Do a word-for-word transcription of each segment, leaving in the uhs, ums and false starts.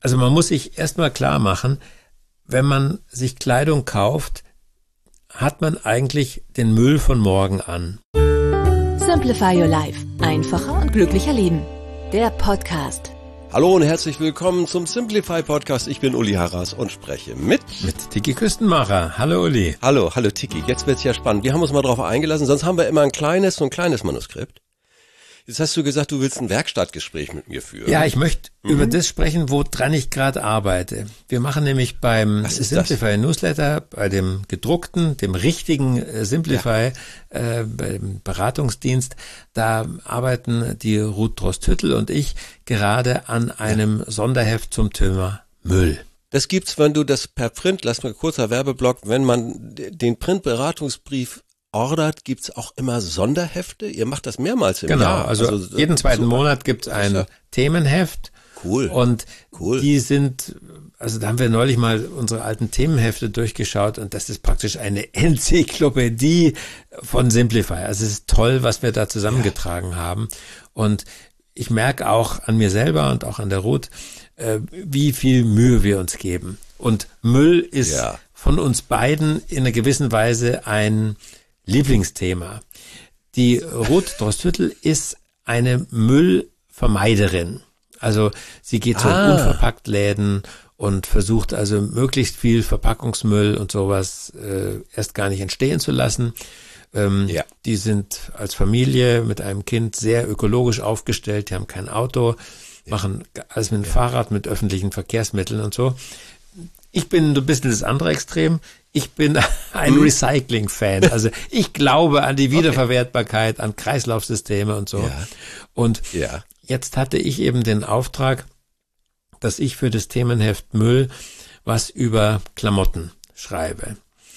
Also man muss sich erstmal klar machen, wenn man sich Kleidung kauft, hat man eigentlich den Müll von morgen an. Simplify your life. Einfacher und glücklicher leben. Der Podcast. Hallo und herzlich willkommen zum Simplify Podcast. Ich bin Uli Harras und spreche mit... Mit Tiki Küstenmacher. Hallo Uli. Hallo, hallo Tiki. Jetzt wird's ja spannend. Wir haben uns mal drauf eingelassen, sonst haben wir immer ein kleines, so ein kleines Manuskript. Jetzt hast du gesagt, du willst ein Werkstattgespräch mit mir führen. Ja, ich möchte mhm. über das sprechen, woran ich gerade arbeite. Wir machen nämlich beim Simplify Newsletter, bei dem gedruckten, dem richtigen äh, Simplify, ja. äh, beim Beratungsdienst, da arbeiten die Ruth Drost-Hüttel und ich gerade an einem ja. Sonderheft zum Thema Müll. Das gibt's, wenn du das per Print, lass mal kurzer Werbeblock, wenn man den Printberatungsbrief ordert, gibt's auch immer Sonderhefte? Ihr macht das mehrmals im genau, Jahr. Genau, also, also jeden zweiten super. Monat gibt's ein ja. Themenheft. Cool. Und cool. die sind, also da haben wir neulich mal unsere alten Themenhefte durchgeschaut und das ist praktisch eine Enzyklopädie von Simplify. Also es ist toll, was wir da zusammengetragen ja. haben. Und ich merke auch an mir selber und auch an der Ruth, äh, wie viel Mühe wir uns geben. Und Müll ist ja. von uns beiden in einer gewissen Weise ein Lieblingsthema. Die Ruth Drost-Hüttel ist eine Müllvermeiderin. Also sie geht so ah. in Unverpacktläden und versucht also möglichst viel Verpackungsmüll und sowas äh, erst gar nicht entstehen zu lassen. Ähm, ja. Die sind als Familie mit einem Kind sehr ökologisch aufgestellt. Die haben kein Auto, ja. machen alles mit dem ja. Fahrrad, mit öffentlichen Verkehrsmitteln und so. Ich bin ein bisschen das andere Extrem. Ich bin ein hm. Recycling-Fan. Also ich glaube an die Wiederverwertbarkeit, okay. an Kreislaufsysteme und so. Ja. Und ja. jetzt hatte ich eben den Auftrag, dass ich für das Themenheft Müll was über Klamotten schreibe.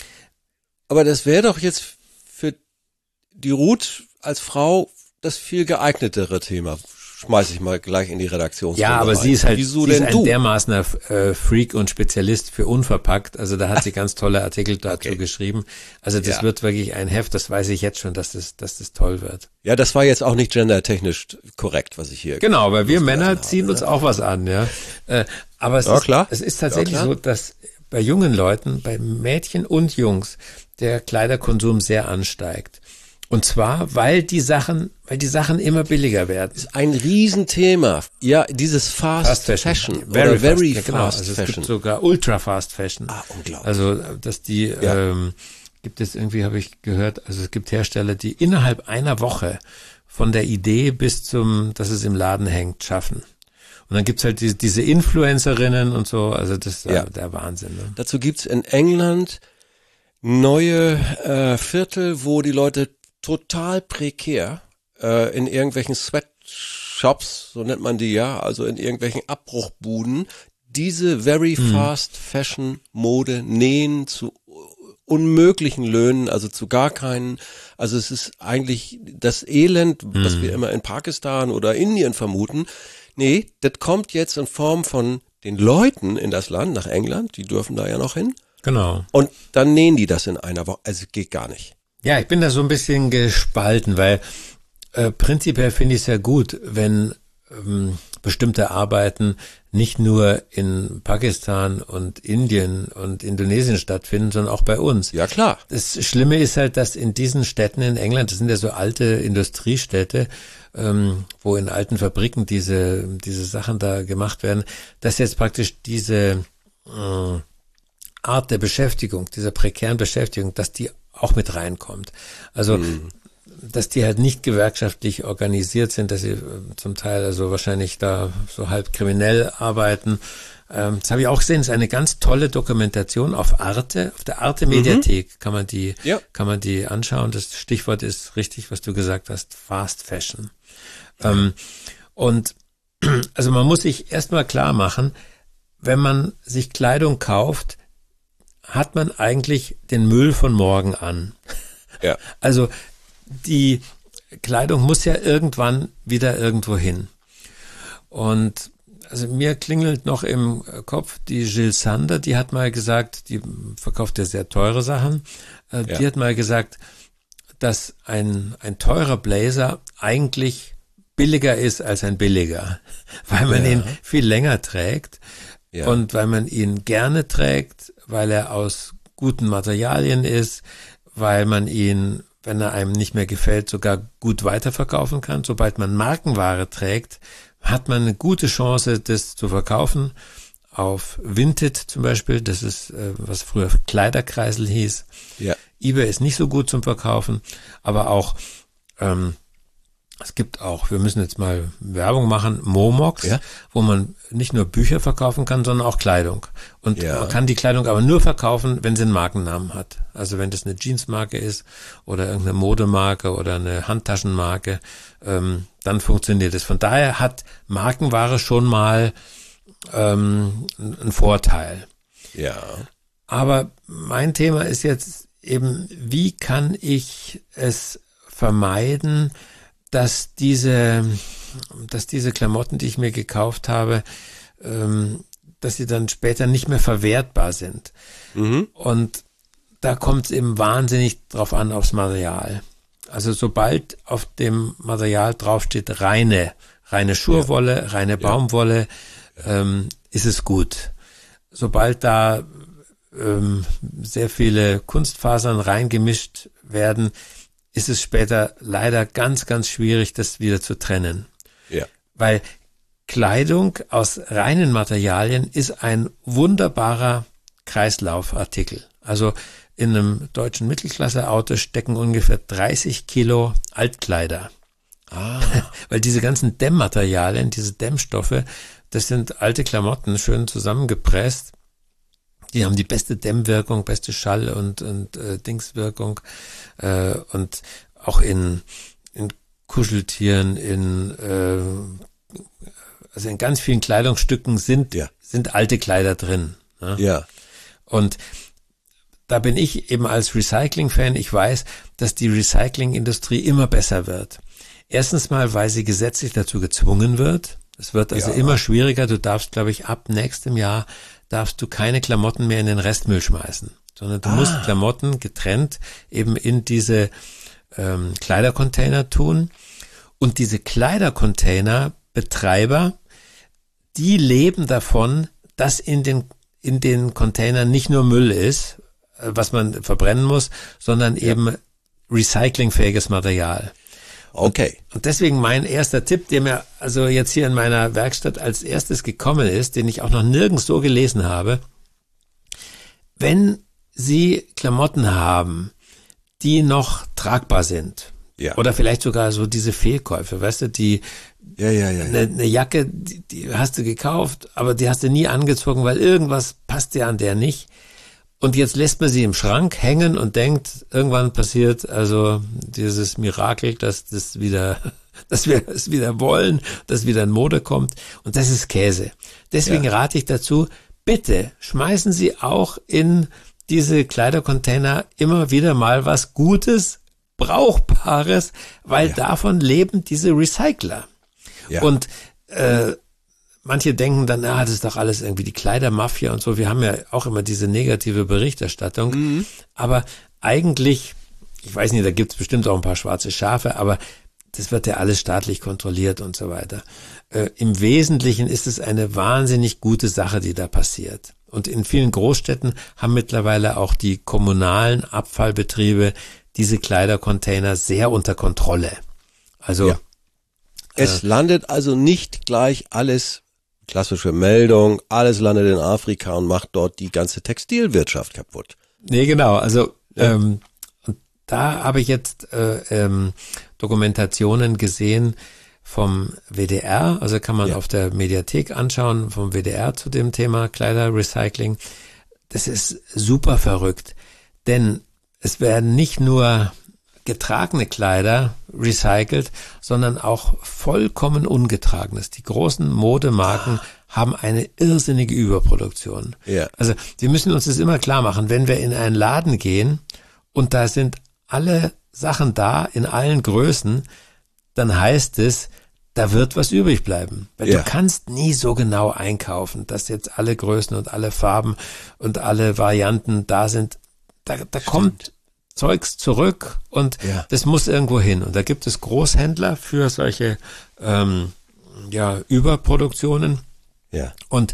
Aber das wäre doch jetzt für die Ruth als Frau das viel geeignetere Thema. Schmeiß ich mal gleich in die Redaktion. Ja, aber rein. sie ist halt Wieso sie ist denn ein du? dermaßener äh, Freak und Spezialist für unverpackt. Also da hat sie ganz tolle Artikel dazu okay. geschrieben. Also das ja. wird wirklich ein Heft, das weiß ich jetzt schon, dass das, dass das toll wird. Ja, das war jetzt auch nicht gendertechnisch korrekt, was ich hier... Genau, weil wir Männer ziehen habe, uns ne? auch was an, ja. Äh, aber es, ja, ist, klar. es ist tatsächlich ja, so, dass bei jungen Leuten, bei Mädchen und Jungs, der Kleiderkonsum sehr ansteigt. Und zwar, weil die Sachen, weil die Sachen immer billiger werden. Das ist ein Riesenthema. Ja, dieses Fast, fast Fashion. Fashion very oder Very fast, Fast, ja, genau. Fashion. Also es gibt sogar Ultra Fast Fashion. Ah, unglaublich. Also, dass die, ja. ähm, gibt es irgendwie, habe ich gehört, also es gibt Hersteller, die innerhalb einer Woche von der Idee bis zum, dass es im Laden hängt, schaffen. Und dann gibt's halt die, diese Influencerinnen und so, also das ist ja. der Wahnsinn. Ne? Dazu gibt's in England neue äh, Viertel, wo die Leute total prekär äh, in irgendwelchen Sweatshops, so nennt man die ja, also in irgendwelchen Abbruchbuden, diese Very hm. Fast Fashion Mode nähen zu unmöglichen Löhnen, also zu gar keinen. Also es ist eigentlich das Elend, hm. was wir immer in Pakistan oder Indien vermuten. Nee, das kommt jetzt in Form von den Leuten in das Land, nach England, die dürfen da ja noch hin. Genau. Und dann nähen die das in einer Woche. Also geht gar nicht. Ja, ich bin da so ein bisschen gespalten, weil äh, prinzipiell finde ich es ja gut, wenn ähm, bestimmte Arbeiten nicht nur in Pakistan und Indien und Indonesien stattfinden, sondern auch bei uns. Ja, klar. Das Schlimme ist halt, dass in diesen Städten in England, das sind ja so alte Industriestädte, ähm, wo in alten Fabriken diese diese Sachen da gemacht werden, dass jetzt praktisch diese äh, Art der Beschäftigung, dieser prekären Beschäftigung, dass die auch mit reinkommt. Also, mhm. dass die halt nicht gewerkschaftlich organisiert sind, dass sie äh, zum Teil also wahrscheinlich da so halb kriminell arbeiten. Ähm, das habe ich auch gesehen, das ist eine ganz tolle Dokumentation auf Arte, auf der Arte Mediathek mhm. kann man die, ja. kann man die anschauen. Das Stichwort ist richtig, was du gesagt hast, Fast Fashion. Mhm. Ähm, und, also man muss sich erstmal klar machen, wenn man sich Kleidung kauft, hat man eigentlich den Müll von morgen an. Ja. Also die Kleidung muss ja irgendwann wieder irgendwo hin. Und also mir klingelt noch im Kopf die Jill Sander, die hat mal gesagt, die verkauft ja sehr teure Sachen, äh, ja. die hat mal gesagt, dass ein ein teurer Blazer eigentlich billiger ist als ein billiger, weil man ja. ihn viel länger trägt. Ja. Und weil man ihn gerne trägt, weil er aus guten Materialien ist, weil man ihn, wenn er einem nicht mehr gefällt, sogar gut weiterverkaufen kann. Sobald man Markenware trägt, hat man eine gute Chance, das zu verkaufen. Auf Vinted zum Beispiel, das ist, äh, was früher Kleiderkreisel hieß. Ja. eBay ist nicht so gut zum Verkaufen, aber auch, ähm, es gibt auch, wir müssen jetzt mal Werbung machen, Momox, Ja. wo man nicht nur Bücher verkaufen kann, sondern auch Kleidung. Und Ja. man kann die Kleidung aber nur verkaufen, wenn sie einen Markennamen hat. Also wenn das eine Jeansmarke ist oder irgendeine Modemarke oder eine Handtaschenmarke, ähm, dann funktioniert es. Von daher hat Markenware schon mal ähm, einen Vorteil. Ja. Aber mein Thema ist jetzt eben, wie kann ich es vermeiden, dass diese, dass diese Klamotten, die ich mir gekauft habe, ähm, dass sie dann später nicht mehr verwertbar sind. Mhm. Und da kommt es eben wahnsinnig drauf an, aufs Material. Also sobald auf dem Material draufsteht reine, reine Schurwolle, ja. reine Baumwolle, ja. ähm, ist es gut. Sobald da ähm, sehr viele Kunstfasern reingemischt werden, ist es später leider ganz, ganz schwierig, das wieder zu trennen. Ja. Weil Kleidung aus reinen Materialien ist ein wunderbarer Kreislaufartikel. Also in einem deutschen Mittelklasse-Auto stecken ungefähr dreißig Kilo Altkleider. Ah. Weil diese ganzen Dämmmaterialien, diese Dämmstoffe, das sind alte Klamotten, schön zusammengepresst. Die haben die beste Dämmwirkung, beste Schall- und, und äh, Dingswirkung äh, und auch in, in Kuscheltieren, in äh, also in ganz vielen Kleidungsstücken sind ja. sind alte Kleider drin. Ne? Ja. Und da bin ich eben als Recycling-Fan, ich weiß, dass die Recyclingindustrie immer besser wird. Erstens mal, weil sie gesetzlich dazu gezwungen wird. Es wird also ja. immer schwieriger. Du darfst, glaube ich, ab nächstem Jahr darfst du keine Klamotten mehr in den Restmüll schmeißen, sondern du ah. musst Klamotten getrennt eben in diese ähm, Kleidercontainer tun. Und diese Kleidercontainer-Betreiber, die leben davon, dass in den in den Containern nicht nur Müll ist, was man verbrennen muss, sondern ja. eben recyclingfähiges Material. Okay. Und, und deswegen mein erster Tipp, der mir also jetzt hier in meiner Werkstatt als erstes gekommen ist, den ich auch noch nirgends so gelesen habe: Wenn Sie Klamotten haben, die noch tragbar sind, ja. oder vielleicht sogar so diese Fehlkäufe, weißt du, die ja, ja, ja, ja. Eine, eine Jacke, die, die hast du gekauft, aber die hast du nie angezogen, weil irgendwas passt dir an der nicht. Und jetzt lässt man sie im Schrank hängen und denkt, irgendwann passiert also dieses Mirakel, dass das wieder, dass wir es wieder wollen, dass wieder in Mode kommt. Und das ist Käse. Deswegen ja. rate ich dazu, bitte schmeißen Sie auch in diese Kleidercontainer immer wieder mal was Gutes, Brauchbares, weil ja. davon leben diese Recycler. Ja. Und äh, manche denken dann, ah, das ist doch alles irgendwie die Kleidermafia und so. Wir haben ja auch immer diese negative Berichterstattung. Mhm. Aber eigentlich, ich weiß nicht, da gibt's bestimmt auch ein paar schwarze Schafe, aber das wird ja alles staatlich kontrolliert und so weiter. Äh, im Wesentlichen ist es eine wahnsinnig gute Sache, die da passiert. Und in vielen Großstädten haben mittlerweile auch die kommunalen Abfallbetriebe diese Kleidercontainer sehr unter Kontrolle. Also ja. Es landet also nicht gleich alles, klassische Meldung, alles landet in Afrika und macht dort die ganze Textilwirtschaft kaputt. Nee, genau. Also ja. ähm, und da habe ich jetzt äh, ähm, Dokumentationen gesehen vom W D R, also kann man ja. auf der Mediathek anschauen, vom W D R zu dem Thema Kleiderrecycling. Das ist super verrückt, denn es werden nicht nur getragene Kleider recycelt, sondern auch vollkommen ungetragenes. Die großen Modemarken ah. haben eine irrsinnige Überproduktion. Ja. Also wir müssen uns das immer klar machen, wenn wir in einen Laden gehen und da sind alle Sachen da in allen Größen, dann heißt es, da wird was übrig bleiben. Weil ja. du kannst nie so genau einkaufen, dass jetzt alle Größen und alle Farben und alle Varianten da sind. Da, da kommt Zeugs zurück und ja. das muss irgendwo hin. Und da gibt es Großhändler für solche ähm, ja, Überproduktionen. Ja. Und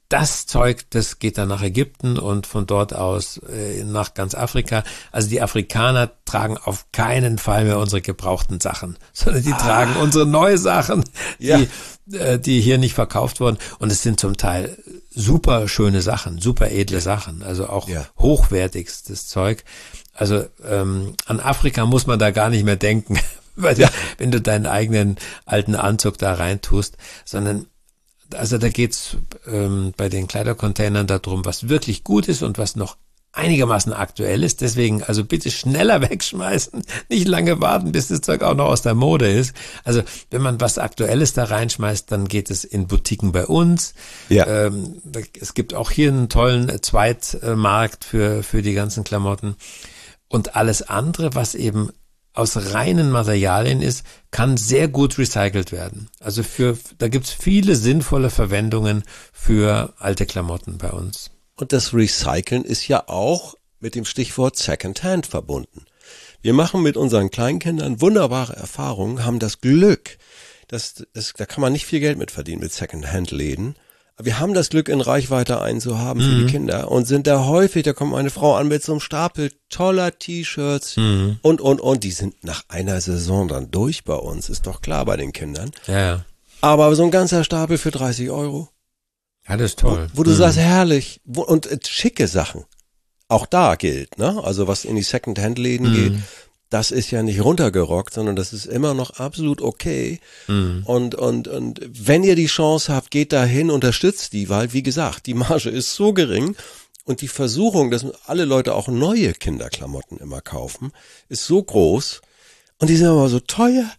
das Zeug, das geht dann nach Ägypten und von dort aus äh, nach ganz Afrika. Also die Afrikaner tragen auf keinen Fall mehr unsere gebrauchten Sachen, sondern die ah. tragen unsere neue Sachen, ja. die, äh, die hier nicht verkauft wurden. Und es sind zum Teil super schöne Sachen, super edle Sachen, also auch ja. hochwertigstes Zeug. Also ähm, an Afrika muss man da gar nicht mehr denken, weil ja. wenn du deinen eigenen alten Anzug da reintust, sondern also da geht's ähm, bei den Kleidercontainern darum, was wirklich gut ist und was noch einigermaßen aktuell ist. Deswegen also bitte schneller wegschmeißen, nicht lange warten, bis das Zeug auch noch aus der Mode ist. Also wenn man was Aktuelles da reinschmeißt, dann geht es in Boutiquen bei uns. Ja. Ähm, es gibt auch hier einen tollen Zweitmarkt für für die ganzen Klamotten. Und alles andere, was eben aus reinen Materialien ist, kann sehr gut recycelt werden. Also für da gibt's viele sinnvolle Verwendungen für alte Klamotten bei uns. Und das Recyceln ist ja auch mit dem Stichwort Secondhand verbunden. Wir machen mit unseren Kleinkindern wunderbare Erfahrungen, haben das Glück, dass, das, da kann man nicht viel Geld mit verdienen mit Secondhand-Läden. Wir haben das Glück, in Reichweite einen zu haben für mhm. die Kinder und sind da häufig, da kommt meine Frau an mit so einem Stapel toller T-Shirts mhm. und, und, und. Die sind nach einer Saison dann durch bei uns, ist doch klar bei den Kindern. Ja. Aber so ein ganzer Stapel für dreißig Euro. Ja, das ist toll. Wo, wo du mhm. sagst, herrlich. Wo, und äh, schicke Sachen. Auch da gilt, ne? Also was in die Secondhand-Läden mhm. geht, das ist ja nicht runtergerockt, sondern das ist immer noch absolut okay. Mhm. Und, und, und wenn ihr die Chance habt, geht da hin, unterstützt die, weil, wie gesagt, die Marge ist so gering und die Versuchung, dass alle Leute auch neue Kinderklamotten immer kaufen, ist so groß und die sind aber so teuer.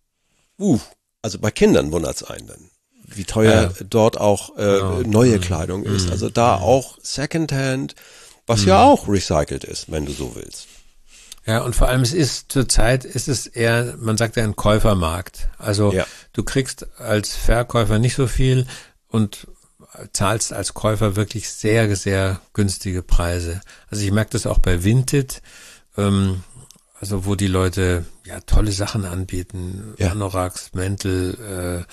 Uh, also bei Kindern wundert's einen dann, wie teuer ja. dort auch äh, ja. neue Kleidung mhm. ist. Also da auch Secondhand, was mhm. ja auch recycelt ist, wenn du so willst. Ja, und vor allem es ist zurzeit ist es eher, man sagt ja ein Käufermarkt. Also ja. du kriegst als Verkäufer nicht so viel und zahlst als Käufer wirklich sehr, sehr günstige Preise. Also ich merke das auch bei Vinted, ähm, also wo die Leute ja tolle Sachen anbieten, ja. Anoraks, Mäntel, äh,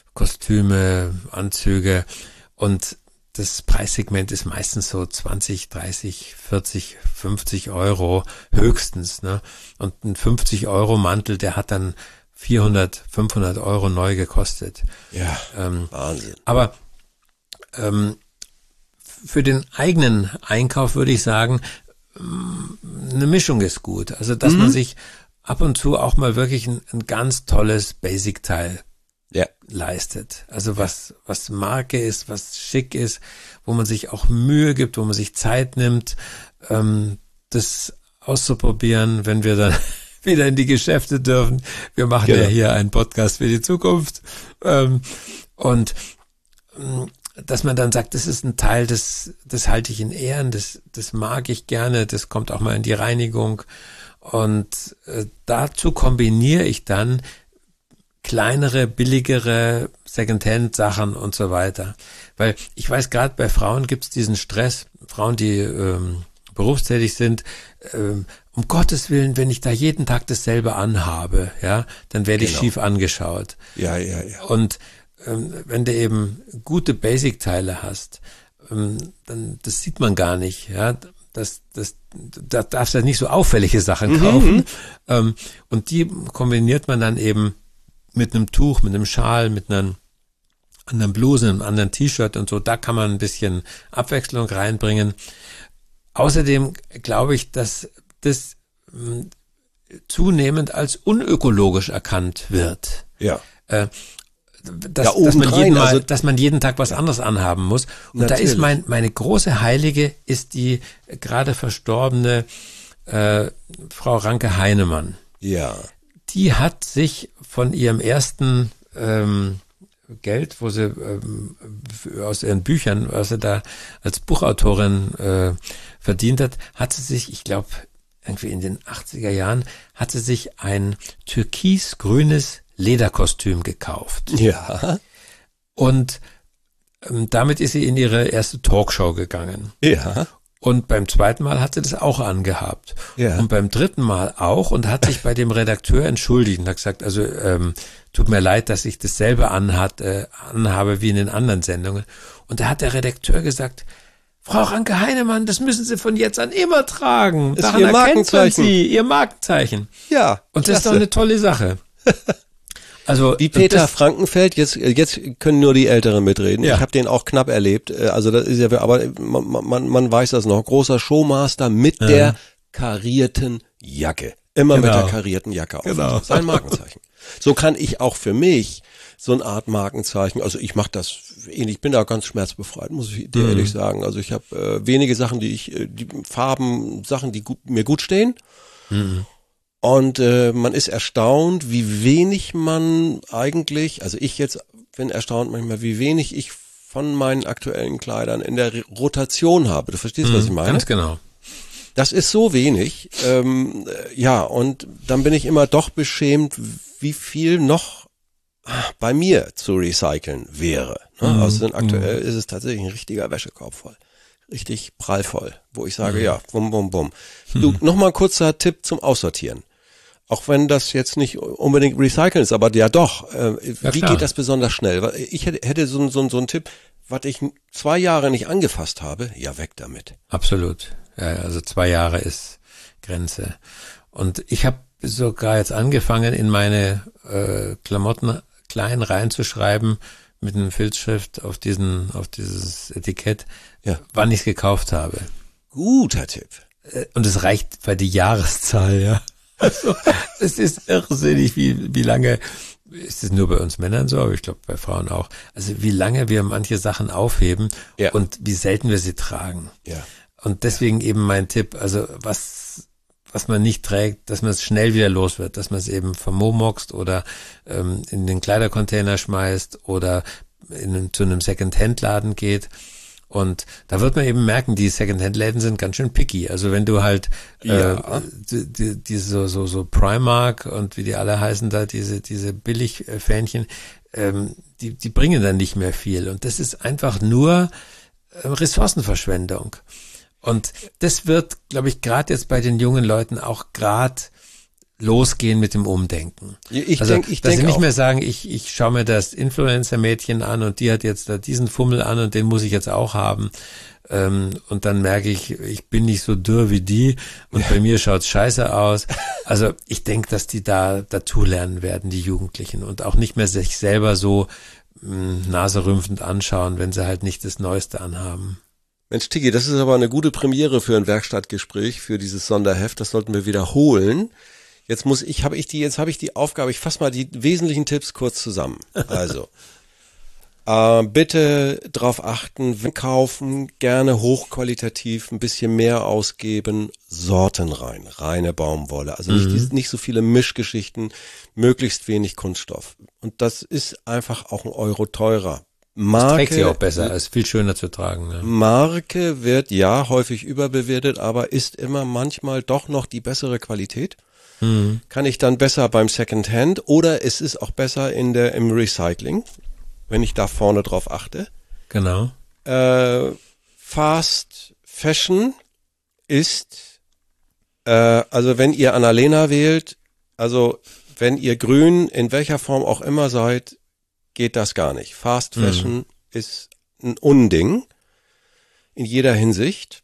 Kostüme, Anzüge und das Preissegment ist meistens so zwanzig, dreißig, vierzig, fünfzig Euro höchstens, ne? Und ein fünfzig Euro Mantel, der hat dann vierhundert, fünfhundert Euro neu gekostet. Ja, ähm, Wahnsinn. Aber ähm, für den eigenen Einkauf würde ich sagen, eine Mischung ist gut. Also, dass mhm. man sich ab und zu auch mal wirklich ein, ein ganz tolles Basic-Teil ja. leistet. Also was, was Marke ist, was schick ist, wo man sich auch Mühe gibt, wo man sich Zeit nimmt, ähm, das auszuprobieren, wenn wir dann wieder in die Geschäfte dürfen. Wir machen genau. ja hier einen Podcast für die Zukunft. Ähm, und ähm, dass man dann sagt, das ist ein Teil, das, das halte ich in Ehren, das, das mag ich gerne, das kommt auch mal in die Reinigung. Und äh, dazu kombiniere ich dann kleinere, billigere Secondhand-Sachen und so weiter. Weil ich weiß, gerade bei Frauen gibt es diesen Stress, Frauen, die ähm, berufstätig sind, ähm, um Gottes Willen, wenn ich da jeden Tag dasselbe anhabe, ja, dann werde ich genau. schief angeschaut. Ja, ja, ja. Und ähm, wenn du eben gute Basic-Teile hast, ähm, dann das sieht man gar nicht, ja. Das, das, da darfst du nicht so auffällige Sachen mhm. kaufen. Ähm, und die kombiniert man dann eben mit einem Tuch, mit einem Schal, mit einer anderen Bluse, einem anderen T-Shirt und so. Da kann man ein bisschen Abwechslung reinbringen. Außerdem glaube ich, dass das mh, zunehmend als unökologisch erkannt wird. Ja. Äh, dass, ja, dass, man jeden Mal, also, dass man jeden Tag was anderes anhaben muss. Und natürlich. Da ist mein, meine große Heilige ist die gerade verstorbene äh, Frau Ranke Heinemann. Ja. Die hat sich von ihrem ersten ähm, Geld, wo sie ähm, aus ihren Büchern, was sie da als Buchautorin äh, verdient hat, hat sie sich, ich glaube, irgendwie in den achtziger Jahren, hat sie sich ein türkisgrünes Lederkostüm gekauft. Ja. Und ähm, damit ist sie in ihre erste Talkshow gegangen. Ja. Und beim zweiten Mal hat sie das auch angehabt. Ja. Und beim dritten Mal auch und hat sich bei dem Redakteur entschuldigt und hat gesagt, also ähm, tut mir leid, dass ich dasselbe anhat, äh, anhabe wie in den anderen Sendungen. Und da hat der Redakteur gesagt, Frau Ranke Heinemann, das müssen Sie von jetzt an immer tragen. Ist Daran Ihr erkennt man Markenzeichen. Sie, Ihr Markenzeichen. Ja. Und das ist doch eine tolle Sache. Also Wie Peter das, Frankenfeld, jetzt jetzt können nur die Älteren mitreden. Ja. Ich habe den auch knapp erlebt. Also das ist ja, aber man, man, man weiß das noch. Großer Showmaster mit Ja. der karierten Jacke. Immer mit Genau. der karierten Jacke auf. Genau. Sein Markenzeichen. So kann ich auch für mich so eine Art Markenzeichen, also ich mache das ähnlich, ich bin da ganz schmerzbefreit, muss ich dir Mhm. ehrlich sagen. Also ich habe äh, wenige Sachen, die ich, äh, die Farben, Sachen, die gut, mir gut stehen. Mhm. Und äh, man ist erstaunt, wie wenig man eigentlich, also ich jetzt bin erstaunt manchmal, wie wenig ich von meinen aktuellen Kleidern in der Rotation habe. Du verstehst, was ich meine? Ganz genau. Das ist so wenig. Ähm, äh, ja, und dann bin ich immer doch beschämt, wie viel noch bei mir zu recyceln wäre. Ne? Mhm. Also aktuell ist es tatsächlich ein richtiger Wäschekorb voll. Richtig prallvoll, wo ich sage, Mhm. ja, bum, bum, bum. Du, nochmal ein kurzer Tipp zum Aussortieren. Auch wenn das jetzt nicht unbedingt recyceln ist, aber ja doch. Äh, Ja, wie klar. geht das besonders schnell? Weil ich hätte, hätte so, so, so einen Tipp, was ich zwei Jahre nicht angefasst habe, ja weg damit. Absolut. Ja, also zwei Jahre ist Grenze. Und ich habe sogar jetzt angefangen, in meine äh, Klamotten klein reinzuschreiben mit einem Filzschrift auf diesen, auf dieses Etikett, Ja. wann ich es gekauft habe. Guter Tipp. Äh, Und es reicht bei die Jahreszahl, ja. Also, es ist irrsinnig, wie, wie lange, ist es nur bei uns Männern so, aber ich glaube bei Frauen auch, also wie lange wir manche Sachen aufheben Ja. und wie selten wir sie tragen. Ja. Und deswegen eben mein Tipp, also was, was man nicht trägt, dass man es schnell wieder los wird, dass man es eben vermomoxt oder ähm, in den Kleidercontainer schmeißt oder in, zu einem Second-Hand-Laden geht. Und da wird man eben merken, die Second-Hand-Läden sind ganz schön picky. Also wenn du halt Ja. äh, die, die, diese so, so, so Primark und wie die alle heißen da, diese, diese Billigfähnchen, ähm, die, die bringen dann nicht mehr viel. Und das ist einfach nur äh, Ressourcenverschwendung. Und das wird, glaube ich, gerade jetzt bei den jungen Leuten auch gerade losgehen mit dem Umdenken. Ich also, denke, ich dass denke sie nicht auch. mehr sagen, ich, ich schaue mir das Influencer-Mädchen an und die hat jetzt da diesen Fummel an und den muss ich jetzt auch haben. Ähm, und dann merke ich, ich bin nicht so dürr wie die und ja. bei mir schaut's scheiße aus. Also ich denke, dass die da dazulernen werden, die Jugendlichen, und auch nicht mehr sich selber so mh, naserümpfend anschauen, wenn sie halt nicht das Neueste anhaben. Mensch, Tiki, das ist aber eine gute Premiere für ein Werkstattgespräch, für dieses Sonderheft. Das sollten wir wiederholen. Jetzt muss ich, habe ich die, jetzt habe ich die Aufgabe, ich fasse mal die wesentlichen Tipps kurz zusammen. Also, äh, bitte drauf achten, wenn kaufen, gerne hochqualitativ, ein bisschen mehr ausgeben, Sorten rein, reine Baumwolle. Also nicht, Mhm. die, nicht so viele Mischgeschichten, möglichst wenig Kunststoff. Und das ist einfach auch ein Euro teurer. Marke, Trägt sie auch besser, ist viel schöner zu tragen. Ja. Marke wird ja häufig überbewertet, aber ist immer manchmal doch noch die bessere Qualität. Mhm. Kann ich dann besser beim Secondhand oder es ist auch besser in der im Recycling, wenn ich da vorne drauf achte. Genau. Äh, Fast Fashion ist, äh, also wenn ihr Annalena wählt, also wenn ihr grün in welcher Form auch immer seid, geht das gar nicht. Fast Fashion mhm. ist ein Unding in jeder Hinsicht.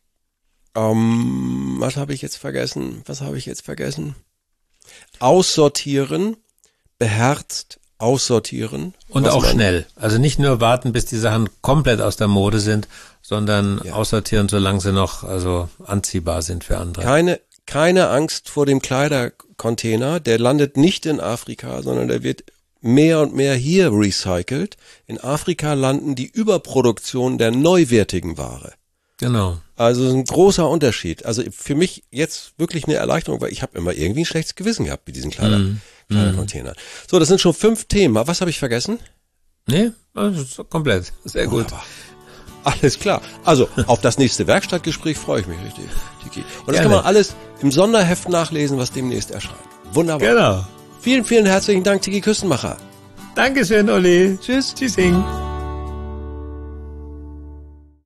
Ähm, was habe ich jetzt vergessen? Was habe ich jetzt vergessen? Aussortieren, beherzt aussortieren. Und auch schnell. Also nicht nur warten, bis die Sachen komplett aus der Mode sind, sondern ja. aussortieren, solange sie noch also anziehbar sind für andere. Keine, keine Angst vor dem Kleidercontainer. Der landet nicht in Afrika, sondern der wird mehr und mehr hier recycelt. In Afrika landen die Überproduktion der neuwertigen Ware. Genau. Also ein großer Unterschied. Also für mich jetzt wirklich eine Erleichterung, weil ich habe immer irgendwie ein schlechtes Gewissen gehabt mit diesen Kleider, mm. Kleidercontainern. So, das sind schon fünf Themen. Was habe ich vergessen? Nee, also komplett. Sehr gut. Wunderbar. Alles klar. Also auf das nächste Werkstattgespräch freue ich mich richtig, Tiki. Und das Gerne. kann man alles im Sonderheft nachlesen, was demnächst erscheint. Wunderbar. Genau. Vielen, vielen herzlichen Dank, Tiki Küstenmacher. Dankeschön, Olli. Tschüss. Tschüssing.